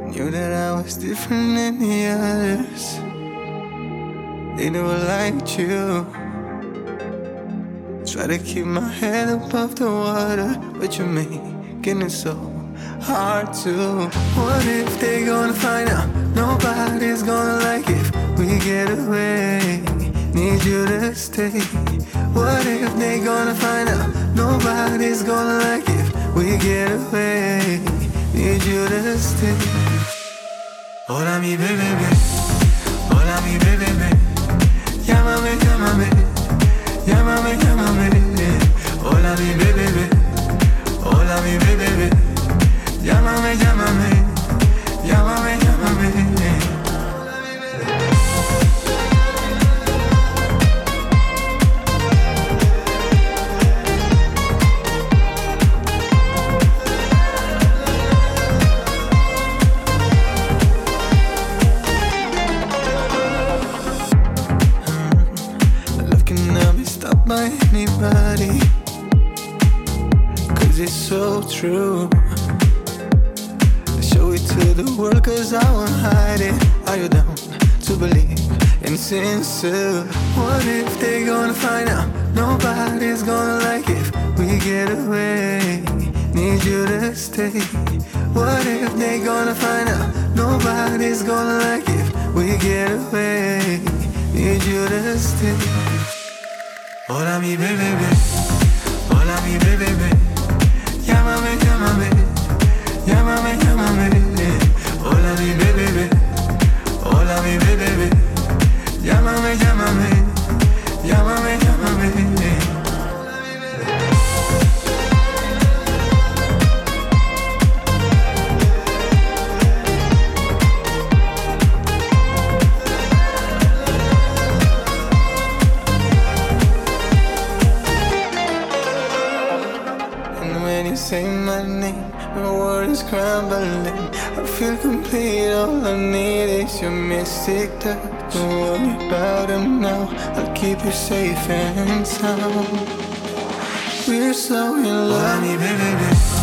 Knew that I was different than the others. They never liked you. Try to keep my head above the water, but you're making it so hard to. What if they gonna find out? Nobody's gonna like if we get away. Need you to stay. What if they gonna find out? Nobody's gonna like if we get away. Need you to stay. Hola mi bebé, hola mi bebé. Llámame, llámame, llámame, llámame. Hola mi bebé, hola mi bebé. Llámame, llámame, llámame, llámame. By anybody, 'cause it's so true. Show it to the world 'cause I won't hide it. Are you down to believe in sincere? What if they gonna find out? Nobody's gonna like if we get away. Need you to stay. What if they gonna find out? Nobody's gonna like if we get away. Need you to stay. Hola mi bebé, hola mi bebé. Llámame, llámame, llámame, llámame. Hola mi bebé, hola mi bebé. Llámame, llámame, llámame, llámame. Say my name, my world is crumbling. I feel complete, all I need is your mystic touch. Don't worry about them now, I'll keep you safe and sound. We're so in love. Hola mi bebé.